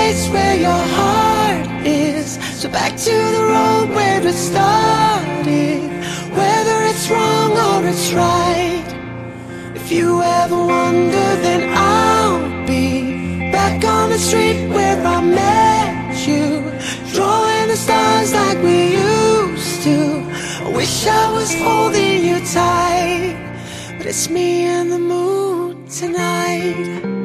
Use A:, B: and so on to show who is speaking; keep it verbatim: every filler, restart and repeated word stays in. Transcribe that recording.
A: place where your heart is. So back to the road where it started, whether it's wrong or it's right. If you ever wonder, then I'll be back on the street where I met you, drawing the stars like we used to. I wish I was holding you tight, but it's me and the moon tonight.